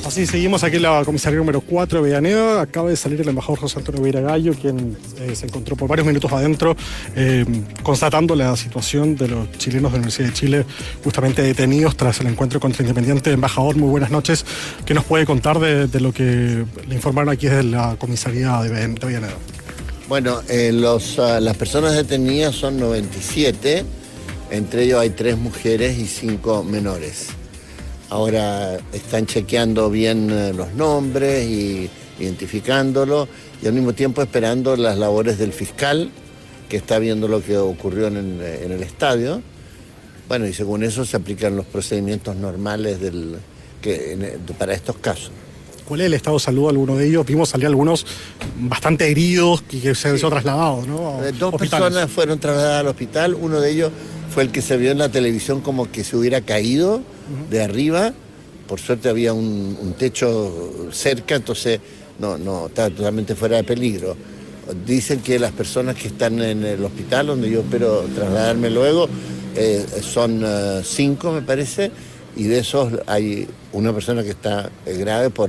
Así seguimos aquí en la comisaría número 4 de Avellaneda. Acaba de salir el embajador José Antonio Vieira Gallo, quien se encontró por varios minutos adentro constatando la situación de los chilenos de la Universidad de Chile justamente detenidos tras el encuentro contra Independiente. Embajador, muy buenas noches. ¿Qué nos puede contar de lo que le informaron aquí desde la comisaría de Avellaneda? Bueno, las personas detenidas son 97, entre ellos hay 3 mujeres y 5 menores. Ahora están chequeando bien los nombres y identificándolo y al mismo tiempo esperando las labores del fiscal que está viendo lo que ocurrió en el estadio. Bueno, y según eso se aplican los procedimientos normales para estos casos. ¿Cuál es el estado de salud de alguno de ellos? Vimos salir algunos bastante heridos y que se han trasladados, ¿no? 2 personas fueron trasladadas al hospital. Uno de ellos fue el que se vio en la televisión como que se hubiera caído de arriba. Por suerte había un techo cerca, entonces no estaba totalmente fuera de peligro. Dicen que las personas que están en el hospital, donde yo espero trasladarme luego, son 5, me parece, y de esos hay una persona que está grave por,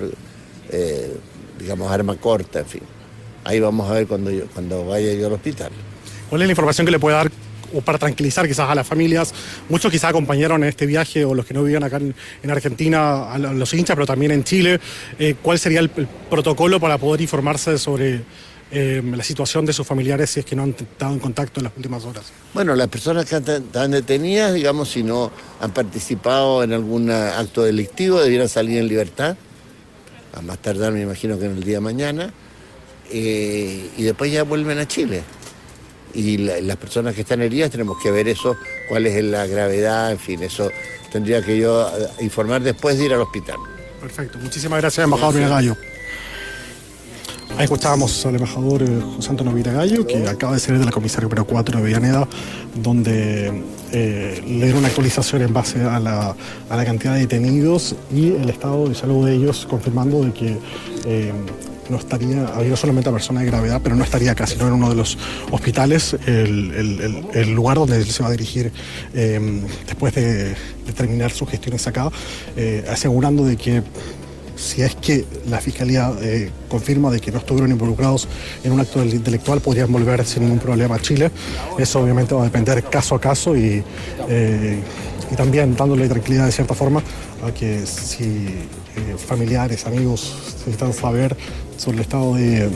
arma corta, en fin. Ahí vamos a ver cuando vaya yo al hospital. ¿Cuál es la información que le puede dar o para tranquilizar quizás a las familias? Muchos quizás acompañaron en este viaje, o los que no vivían acá en Argentina, a los hinchas, pero también en Chile. ¿Cuál sería el protocolo para poder informarse sobre la situación de sus familiares si es que no han estado en contacto en las últimas horas? Bueno, las personas que están detenidas, si no han participado en algún acto delictivo, debieran salir en libertad, a más tardar me imagino que en el día de mañana, y después ya vuelven a Chile. Y las personas que están heridas tenemos que ver eso, cuál es la gravedad, en fin, eso tendría que yo informar después de ir al hospital. Perfecto, muchísimas gracias, embajador Vieira Gallo. Ahí escuchábamos al embajador José Antonio Vieira Gallo, que acaba de salir de la comisaría número 4 de Avellaneda, donde le dieron una actualización en base a la cantidad de detenidos y el estado de salud de ellos, confirmando de que no estaría, había solamente una persona de gravedad, pero no estaría acá, sino en uno de los hospitales, el lugar donde él se va a dirigir después de terminar sus gestiones acá, asegurando de que si es que la Fiscalía confirma de que no estuvieron involucrados en un acto intelectual, podrían volver sin ningún problema a Chile. Eso obviamente va a depender caso a caso y también dándole tranquilidad de cierta forma a que si familiares, amigos necesitan saber sobre el estado de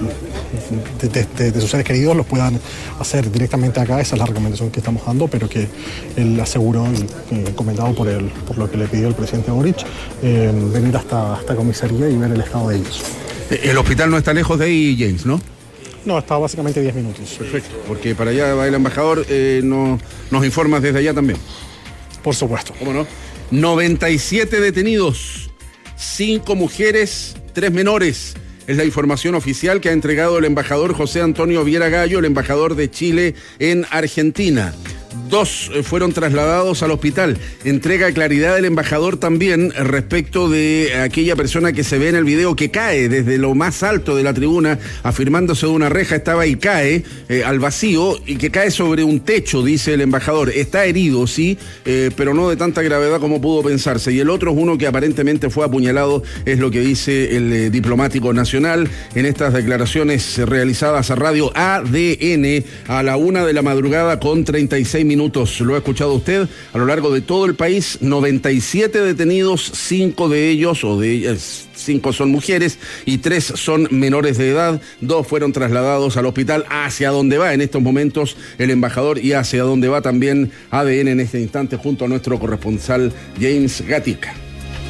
sus seres queridos, los puedan hacer directamente acá. Esa es la recomendación que estamos dando, pero que él aseguró, comentado por lo que le pidió el presidente Boric, venir hasta esta comisaría y ver el estado de ellos. El hospital no está lejos de ahí, James, ¿no? No, está básicamente 10 minutos. Perfecto, porque para allá va el embajador, nos informas desde allá también. Por supuesto. ¿Cómo no? 97 detenidos, 5 mujeres, 3 menores. Es la información oficial que ha entregado el embajador José Antonio Vieira Gallo, el embajador de Chile en Argentina. 2 fueron trasladados al hospital. Entrega claridad el embajador también respecto de aquella persona que se ve en el video que cae desde lo más alto de la tribuna, afirmándose de una reja, estaba y cae al vacío, y que cae sobre un techo, dice el embajador. Está herido, sí, pero no de tanta gravedad como pudo pensarse. Y el otro es uno que aparentemente fue apuñalado, es lo que dice el diplomático nacional en estas declaraciones realizadas a Radio ADN a la 1 de la madrugada con 36 minutos. Lo ha escuchado usted. A lo largo de todo el país, 97 detenidos, 5 de ellos, o de ellas, 5 son mujeres y 3 son menores de edad. 2 fueron trasladados al hospital, hacia donde va en estos momentos el embajador y hacia donde va también ADN en este instante, junto a nuestro corresponsal James Gatica.